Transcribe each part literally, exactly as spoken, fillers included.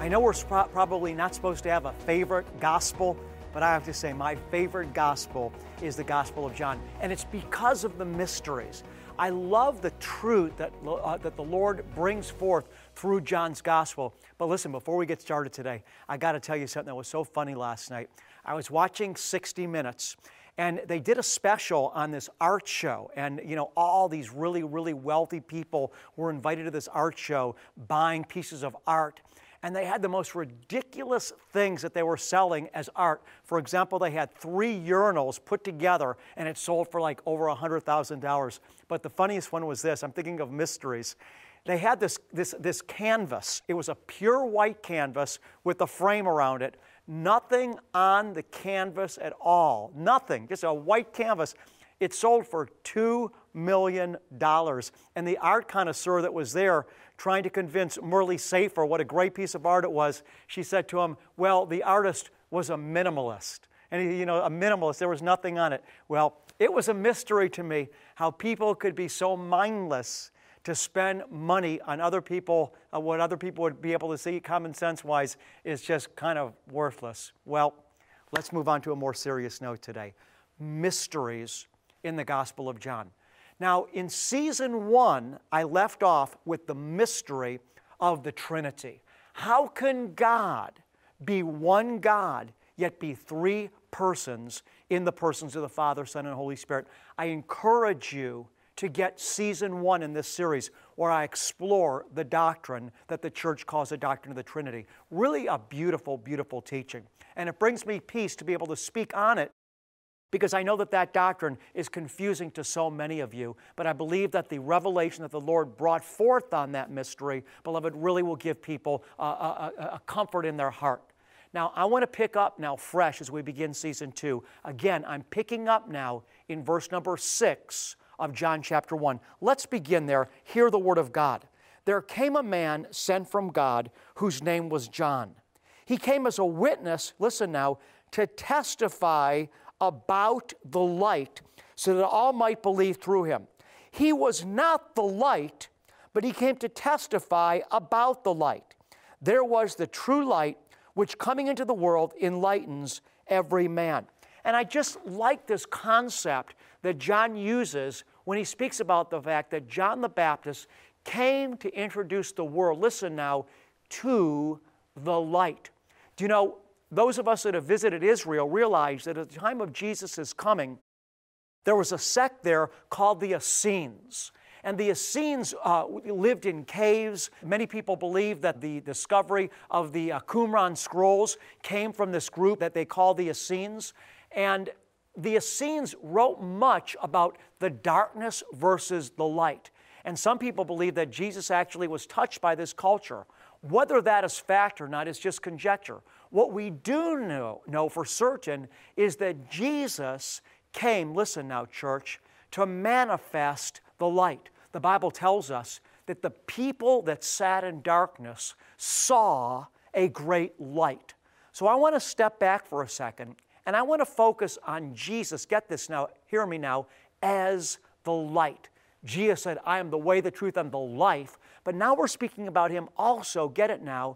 I know we're pro- probably not supposed to have a favorite gospel, but I have to say my favorite gospel is the Gospel of John, and it's because of the mysteries. I love the truth that, uh, that the Lord brings forth through John's gospel. But listen, before we get started today, I got to tell you something that was so funny last night. I was watching sixty minutes, and they did a special on this art show. And, you know, all these really, really wealthy people were invited to this art show buying pieces of art. And they had the most ridiculous things that they were selling as art. For example, they had three urinals put together, and it sold for like over one hundred thousand dollars. But the funniest one was this. I'm thinking of mysteries. They had this, this, this canvas. It was a pure white canvas with a frame around it. Nothing on the canvas at all. Nothing. Just a white canvas. It sold for two million dollars. And the art connoisseur that was there trying to convince Murley Safer what a great piece of art it was, she said to him, well, the artist was a minimalist. And, he, you know, a minimalist, there was nothing on it. Well, it was a mystery to me how people could be so mindless to spend money on other people, uh, what other people would be able to see common sense-wise is just kind of worthless. Well, let's move on to a more serious note today. Mysteries in the Gospel of John. Now, in season one, I left off with the mystery of the Trinity. How can God be one God, yet be three persons in the persons of the Father, Son, and Holy Spirit? I encourage you to get season one in this series where I explore the doctrine that the church calls the doctrine of the Trinity. Really a beautiful, beautiful teaching. And it brings me peace to be able to speak on it, because I know that that doctrine is confusing to so many of you, but I believe that the revelation that the Lord brought forth on that mystery, beloved, really will give people a, a, a comfort in their heart. Now, I want to pick up now fresh as we begin season two. Again, I'm picking up now in verse number six of John chapter one. Let's begin there. Hear the word of God. There came a man sent from God whose name was John. He came as a witness, listen now, to testify about the light, so that all might believe through him. He was not the light, but he came to testify about the light. There was the true light, which coming into the world enlightens every man. And I just like this concept that John uses when he speaks about the fact that John the Baptist came to introduce the world, listen now, to the light. Do you know, those of us that have visited Israel realize that at the time of Jesus' coming, there was a sect there called the Essenes. And the Essenes uh, lived in caves. Many people believe that the discovery of the uh, Qumran scrolls came from this group that they call the Essenes. And the Essenes wrote much about the darkness versus the light. And some people believe that Jesus actually was touched by this culture. Whether that is fact or not is just conjecture. What we do know, know for certain is that Jesus came, listen now, church, to manifest the light. The Bible tells us that the people that sat in darkness saw a great light. So I want to step back for a second, and I want to focus on Jesus. Get this now, hear me now, as the light. Jesus said, I am the way, the truth, and the life. But now we're speaking about him also, get it now,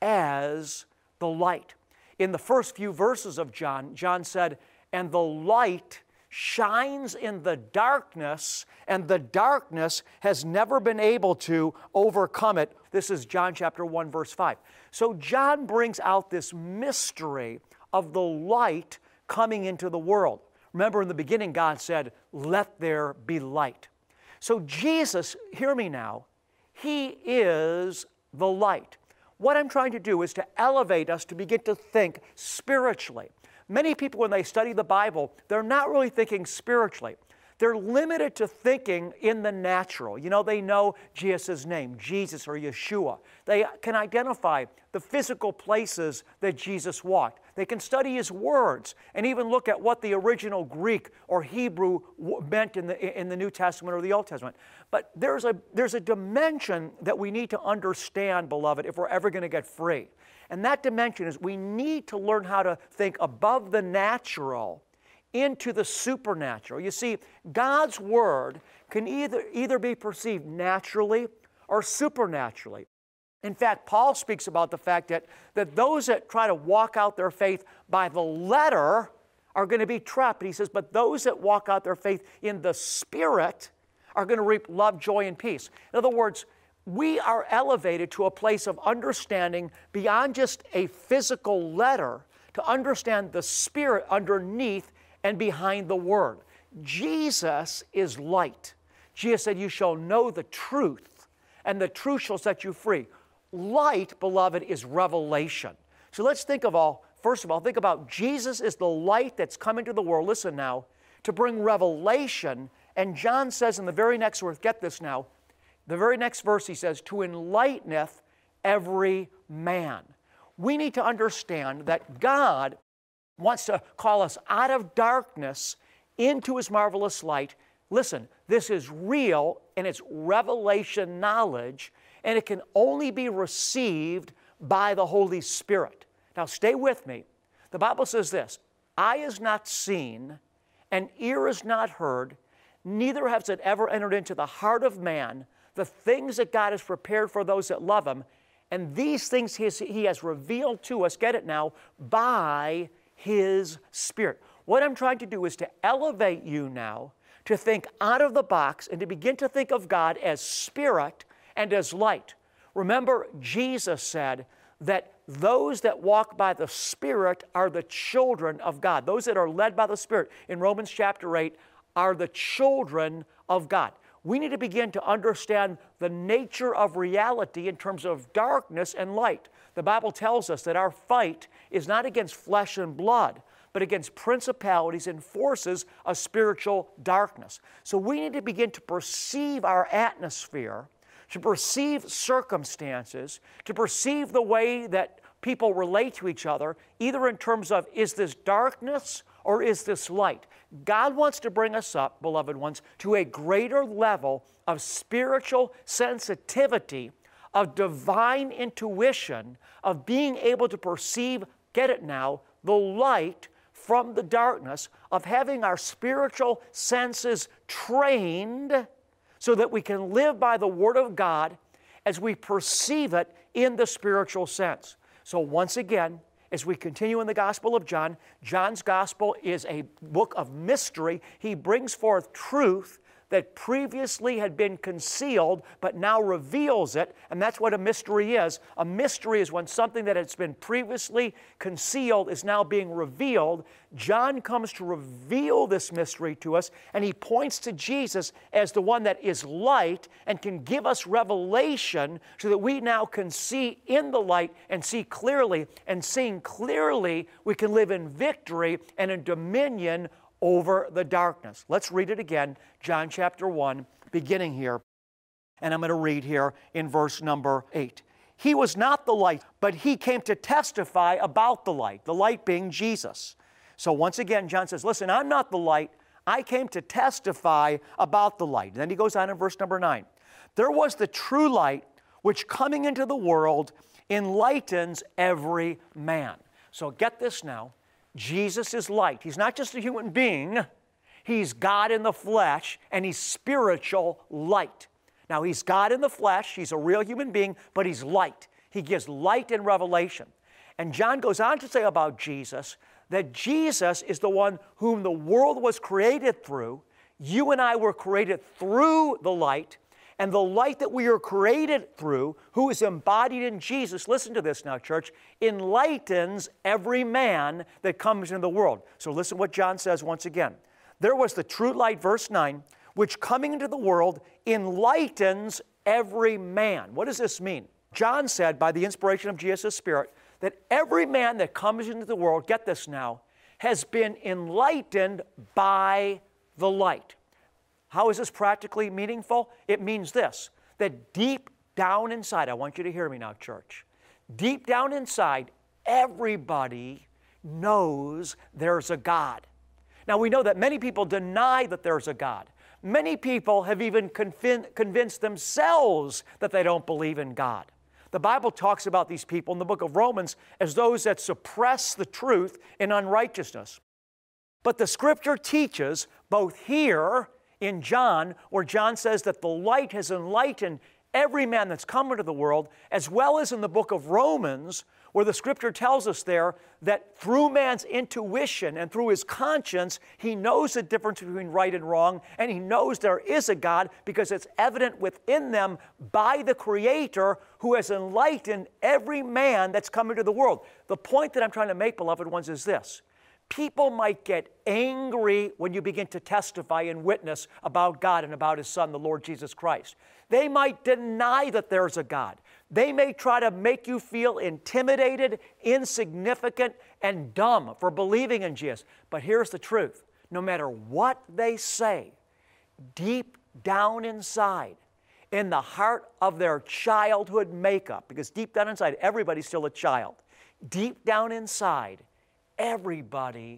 as the light. In the first few verses of John, John said, and the light shines in the darkness, and the darkness has never been able to overcome it. This is John chapter one, verse five. So John brings out this mystery of the light coming into the world. Remember in the beginning, God said, let there be light. So Jesus, hear me now, he is the light. What I'm trying to do is to elevate us to begin to think spiritually. Many people, when they study the Bible, they're not really thinking spiritually. They're limited to thinking in the natural. You know, they know Jesus' name, Jesus or Yeshua. They can identify the physical places that Jesus walked. They can study his words and even look at what the original Greek or Hebrew meant in the, in the New Testament or the Old Testament. But there's a, there's a dimension that we need to understand, beloved, if we're ever going to get free. And that dimension is we need to learn how to think above the natural into the supernatural. You see, God's Word can either, either be perceived naturally or supernaturally. In fact, Paul speaks about the fact that, that those that try to walk out their faith by the letter are going to be trapped. But he says, but those that walk out their faith in the Spirit are going to reap love, joy, and peace. In other words, we are elevated to a place of understanding beyond just a physical letter, to understand the Spirit underneath and behind the Word. Jesus is light. Jesus said, you shall know the truth, and the truth shall set you free. Light, beloved, is revelation. So let's think of all, first of all, think about Jesus is the light that's come into the world, listen now, to bring revelation. And John says in the very next verse, get this now, the very next verse he says, to enlighteneth every man. We need to understand that God wants to call us out of darkness into His marvelous light. Listen, this is real and it's revelation knowledge, and it can only be received by the Holy Spirit. Now stay with me. The Bible says this, eye is not seen and ear is not heard, neither has it ever entered into the heart of man the things that God has prepared for those that love Him. And these things he has, he has revealed to us, get it now, by His Spirit. What I'm trying to do is to elevate you now to think out of the box and to begin to think of God as Spirit and as light. Remember, Jesus said that those that walk by the Spirit are the children of God. Those that are led by the Spirit in Romans chapter eight are the children of God. We need to begin to understand the nature of reality in terms of darkness and light. The Bible tells us that our fight is not against flesh and blood, but against principalities and forces of spiritual darkness. So we need to begin to perceive our atmosphere, to perceive circumstances, to perceive the way that people relate to each other, either in terms of, is this darkness or is this light? God wants to bring us up, beloved ones, to a greater level of spiritual sensitivity, of divine intuition, of being able to perceive, get it now, the light from the darkness, of having our spiritual senses trained so that we can live by the Word of God as we perceive it in the spiritual sense. So once again, as we continue in the Gospel of John, John's Gospel is a book of mystery. He brings forth truth that previously had been concealed, but now reveals it, and that's what a mystery is. A mystery is when something that has been previously concealed is now being revealed. John comes to reveal this mystery to us, and he points to Jesus as the one that is light and can give us revelation so that we now can see in the light and see clearly, and seeing clearly, we can live in victory and in dominion over the darkness. Let's read it again, John chapter one, beginning here. And I'm going to read here in verse number eight. He was not the light, but He came to testify about the light, the light being Jesus. So once again, John says, listen, I'm not the light. I came to testify about the light. And then he goes on in verse number nine. There was the true light, which coming into the world enlightens every man. So get this now. Jesus is light. He's not just a human being. He's God in the flesh, and He's spiritual light. Now, He's God in the flesh. He's a real human being, but He's light. He gives light and revelation. And John goes on to say about Jesus that Jesus is the one whom the world was created through. You and I were created through the light, and the light that we are created through, who is embodied in Jesus, listen to this now, church, enlightens every man that comes into the world. So listen what John says once again. There was the true light, verse nine, which coming into the world enlightens every man. What does this mean? John said, by the inspiration of Jesus' Spirit, that every man that comes into the world, get this now, has been enlightened by the light. How is this practically meaningful? It means this, that deep down inside, I want you to hear me now, church, deep down inside, everybody knows there's a God. Now, we know that many people deny that there's a God. Many people have even convin- convinced themselves that they don't believe in God. The Bible talks about these people in the book of Romans as those that suppress the truth in unrighteousness. But the Scripture teaches, both here in John, where John says that the light has enlightened every man that's come into the world, as well as in the book of Romans, where the Scripture tells us there that through man's intuition and through his conscience, he knows the difference between right and wrong, and he knows there is a God because it's evident within them by the Creator who has enlightened every man that's come into the world. The point that I'm trying to make, beloved ones, is this. People might get angry when you begin to testify and witness about God and about His Son, the Lord Jesus Christ. They might deny that there's a God. They may try to make you feel intimidated, insignificant, and dumb for believing in Jesus. But here's the truth. No matter what they say, deep down inside, in the heart of their childhood makeup, because deep down inside, everybody's still a child. Deep down inside, everybody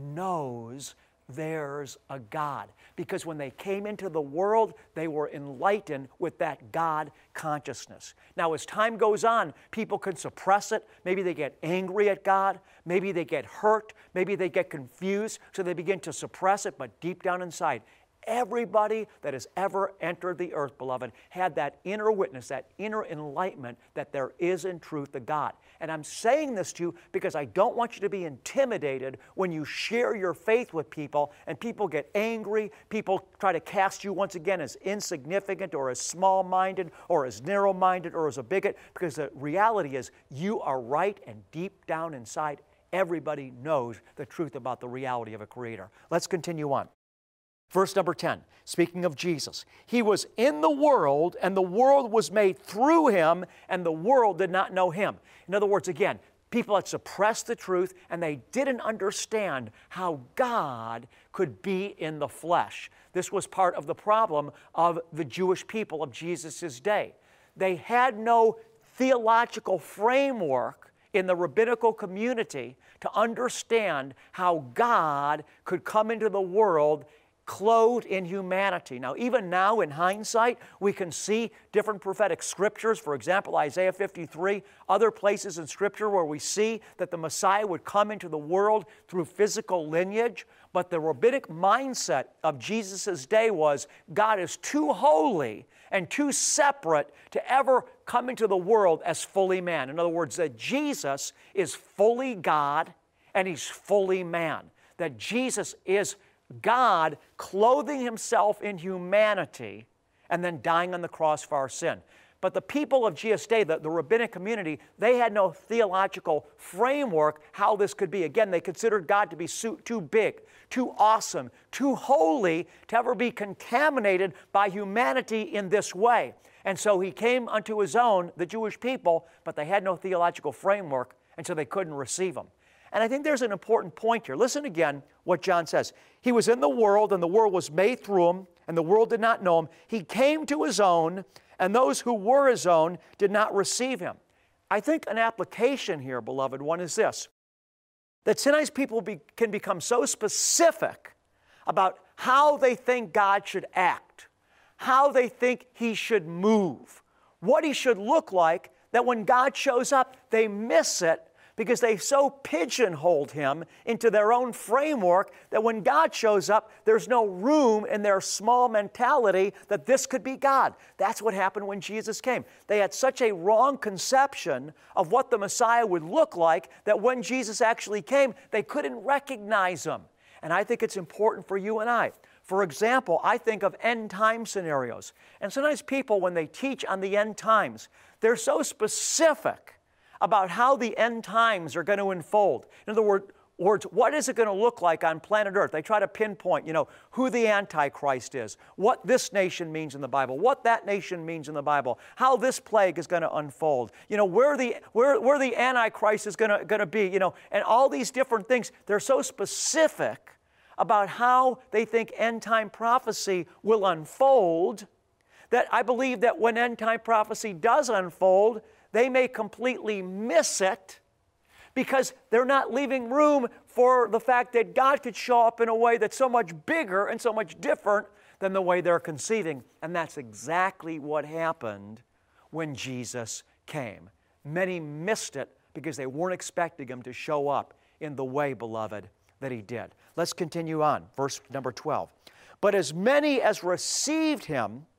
knows there's a God. Because when they came into the world, they were enlightened with that God consciousness. Now, as time goes on, people can suppress it. Maybe they get angry at God. Maybe they get hurt. Maybe they get confused, so they begin to suppress it. But deep down inside, everybody that has ever entered the earth, beloved, had that inner witness, that inner enlightenment that there is in truth a God. And I'm saying this to you because I don't want you to be intimidated when you share your faith with people and people get angry, people try to cast you once again as insignificant or as small-minded or as narrow-minded or as a bigot, because the reality is you are right, and deep down inside, everybody knows the truth about the reality of a Creator. Let's continue on. Verse number ten, speaking of Jesus, He was in the world, and the world was made through Him, and the world did not know Him. In other words, again, people had suppressed the truth, and they didn't understand how God could be in the flesh. This was part of the problem of the Jewish people of Jesus' day. They had no theological framework in the rabbinical community to understand how God could come into the world clothed in humanity. Now, even now, in hindsight, we can see different prophetic scriptures. For example, Isaiah fifty-three, other places in Scripture where we see that the Messiah would come into the world through physical lineage. But the rabbinic mindset of Jesus' day was God is too holy and too separate to ever come into the world as fully man. In other words, that Jesus is fully God and He's fully man. That Jesus is God clothing Himself in humanity and then dying on the cross for our sin. But the people of Jesus' day, the, the rabbinic community, they had no theological framework how this could be. Again, they considered God to be so, too big, too awesome, too holy to ever be contaminated by humanity in this way. And so He came unto His own, the Jewish people, but they had no theological framework, and so they couldn't receive Him. And I think there's an important point here. Listen again what John says. He was in the world, and the world was made through Him, and the world did not know Him. He came to His own, and those who were His own did not receive Him. I think an application here, beloved one, is this, that sometimes people be, can become so specific about how they think God should act, how they think He should move, what He should look like, that when God shows up, they miss it, because they so pigeonholed Him into their own framework that when God shows up, there's no room in their small mentality that this could be God. That's what happened when Jesus came. They had such a wrong conception of what the Messiah would look like that when Jesus actually came, they couldn't recognize Him. And I think it's important for you and I. For example, I think of end time scenarios. And sometimes people, when they teach on the end times, they're so specific about how the end times are going to unfold. In other words, what is it going to look like on planet Earth? They try to pinpoint, you know, who the Antichrist is, what this nation means in the Bible, what that nation means in the Bible, how this plague is going to unfold, you know, where the, where, where the Antichrist is going to, going to be, you know, and all these different things. They're so specific about how they think end-time prophecy will unfold that I believe that when end-time prophecy does unfold, they may completely miss it because they're not leaving room for the fact that God could show up in a way that's so much bigger and so much different than the way they're conceiving. And that's exactly what happened when Jesus came. Many missed it because they weren't expecting Him to show up in the way, beloved, that He did. Let's continue on. Verse number twelve. But as many as received Him,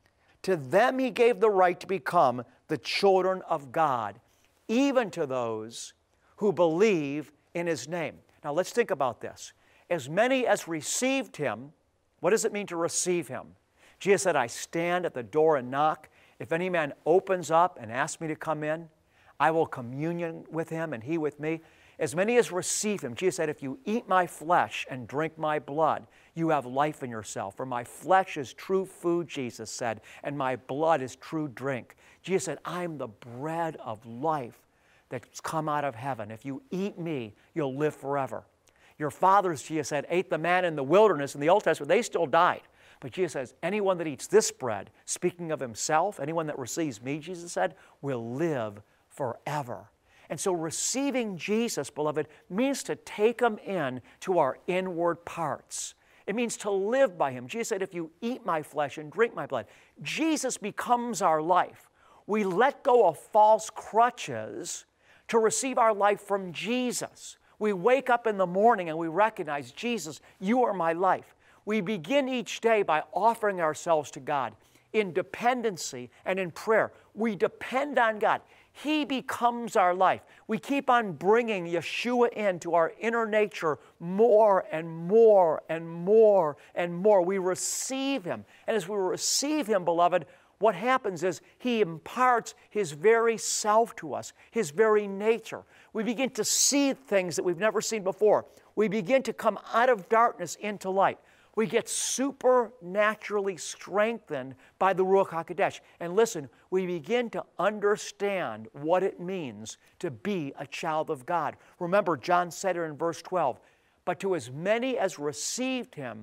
To them he gave the right to become the children of God, even to those who believe in his name. Now let's think about this. As many as received him, what does it mean to receive him? Jesus said, I stand at the door and knock. If any man opens up and asks me to come in, I will communion with him and he with me. As many as receive him, Jesus said, if you eat my flesh and drink my blood, you have life in yourself. For my flesh is true food, Jesus said, and my blood is true drink. Jesus said, I'm the bread of life that's come out of heaven. If you eat me, you'll live forever. Your fathers, Jesus said, ate the manna in the wilderness in the Old Testament. They still died. But Jesus says, anyone that eats this bread, speaking of himself, anyone that receives me, Jesus said, will live forever. And so receiving Jesus, beloved, means to take him in to our inward parts. It means to live by him. Jesus said, if you eat my flesh and drink my blood, Jesus becomes our life. We let go of false crutches to receive our life from Jesus. We wake up in the morning and we recognize, Jesus, you are my life. We begin each day by offering ourselves to God in dependency and in prayer. We depend on God. He becomes our life. We keep on bringing Yeshua into our inner nature more and more and more and more. We receive him. And as we receive him, beloved, what happens is he imparts his very self to us, his very nature. We begin to see things that we've never seen before. We begin to come out of darkness into light. We get supernaturally strengthened by the Ruach HaKodesh. And listen, we begin to understand what it means to be a child of God. Remember, John said it in verse twelve, but to as many as received him,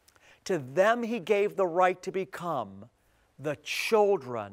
to them he gave the right to become the children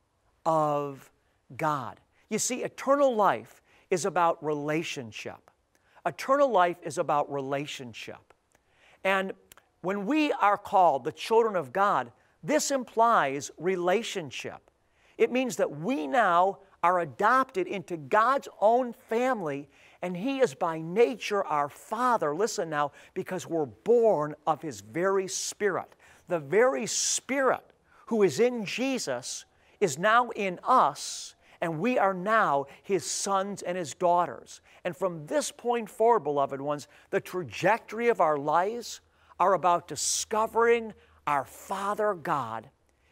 of God. You see, eternal life is about relationship. Eternal life is about relationship. And when we are called the children of God, this implies relationship. It means that we now are adopted into God's own family, and he is by nature our Father. Listen now, because we're born of his very Spirit. The very Spirit who is in Jesus is now in us, and we are now his sons and his daughters. And from this point forward, beloved ones, the trajectory of our lives are about discovering our Father God,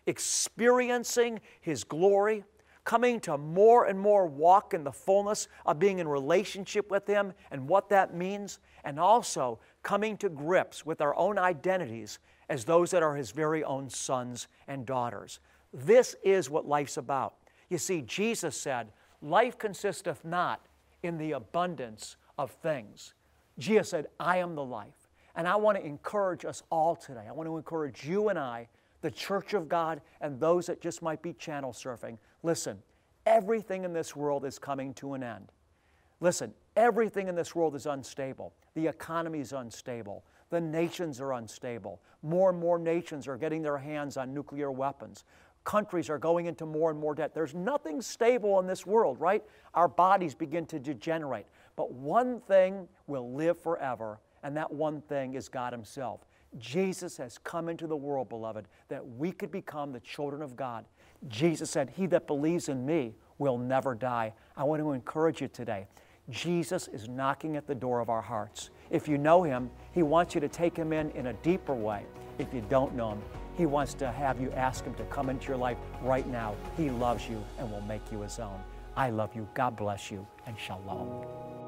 experiencing his glory, coming to more and more walk in the fullness of being in relationship with him and what that means, and also coming to grips with our own identities as those that are his very own sons and daughters. This is what life's about. You see, Jesus said, life consisteth not in the abundance of things. Jesus said, I am the life. And I want to encourage us all today. I want to encourage you and I, the church of God, and those that just might be channel surfing. Listen, everything in this world is coming to an end. Listen, everything in this world is unstable. The economy is unstable. The nations are unstable. More and more nations are getting their hands on nuclear weapons. Countries are going into more and more debt. There's nothing stable in this world, right? Our bodies begin to degenerate. But one thing will live forever, and that one thing is God himself. Jesus has come into the world, beloved, that we could become the children of God. Jesus said, he that believes in me will never die. I want to encourage you today. Jesus is knocking at the door of our hearts. If you know him, he wants you to take him in in a deeper way. If you don't know him, he wants to have you ask him to come into your life right now. He loves you and will make you his own. I love you. God bless you, and shalom.